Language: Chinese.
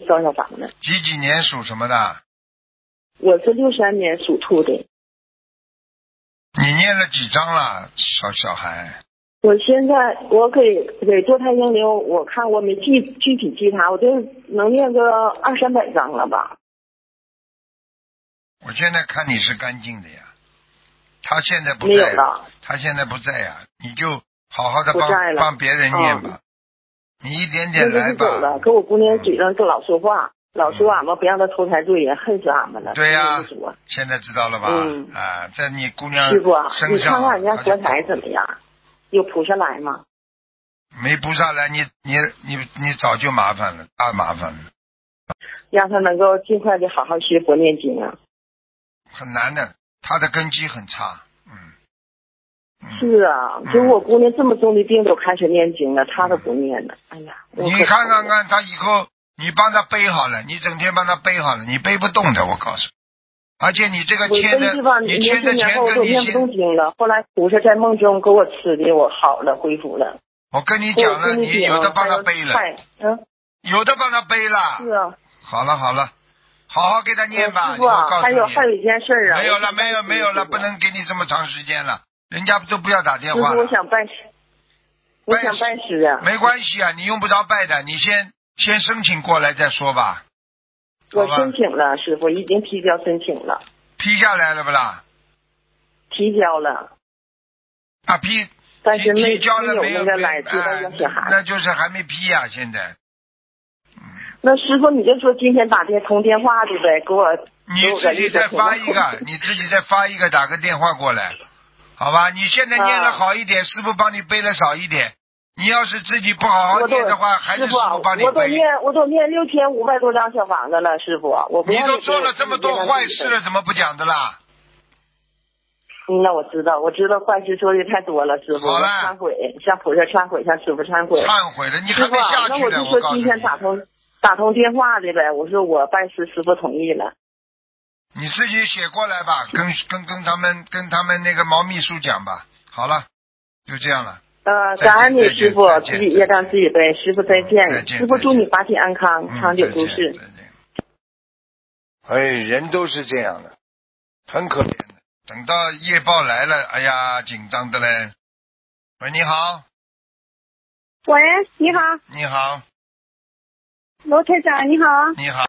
烧小房子。 几年属什么的？ 我是63年属兔的。 你念了几张了，小孩？ 我现在我给堕胎婴灵，我看我没具体记他，我就能念个200-300张了吧。 我现在看你是干净的呀，他现在不没有在呀了， 他现在不在呀，你就好好的不在了帮别人念吧，你一点点来那个是走了， 吧。 可我姑娘嘴上就老说话，老说俺们不让她投胎对，恨死俺们了。 对呀所以我就说现在知道了吧？在你姑娘师傅， 身上， 你看看人家佛台怎么样？有菩萨来吗？ 没菩萨来，你早就麻烦了，大麻烦了。 让他能够尽快的好好学佛念经啊。 很难的，他的根基很差。 是啊，就我姑娘这么重的病都开始念经了，她都不念了。哎呀， 你看看他以后，你帮他背好了，你整天帮他背好了，你背不动的，我告诉你。而且你这个欠的，你欠的钱跟你念不动经了。后来菩萨在梦中给我吃的，我好了，恢复了。 我跟你讲了，你有的帮他背了，有的帮他背了。 是啊。 好了，好好给他念吧。 师傅，还有一件事啊。 没有了，不能给你这么长时间了，人家都不要打电话了。 我想拜师啊。 没关系啊，你用不着拜的，你先申请过来再说吧。 我申请了，师傅已经提交申请了。 批下来了不啦？ 提交了。 啊但是提交了没有那个来接到要小孩。 那就是还没批呀，现在。 那师傅你就说今天通电话的呗，给我。 你自己再发一个，打个电话过来，好吧？你现在念了好一点，师傅帮你背了少一点。你要是自己不好好念的话，还是师傅帮你背。 我都念6500多张小房子了，师傅，我不。 你都做了这么多坏事了，怎么不讲的啦？ 那我知道坏事做的太多了，师傅。 好了。 忏悔，向菩萨忏悔，向师傅忏悔。 忏悔了，你还没下去呢。 那我就说今天打通电话的呗，我说我拜师，师傅同意了。 你自己写过来吧，跟他们那个毛秘书讲吧。好了，就这样了。 感恩你师傅，自己业障自己背，师傅再见。师傅祝你法体安康，长久住世。 哎，人都是这样的，很可怜的。等到业报来了，哎呀，紧张的嘞。喂，你好。 喂，你好。 你好。 罗台长，你好。 你好。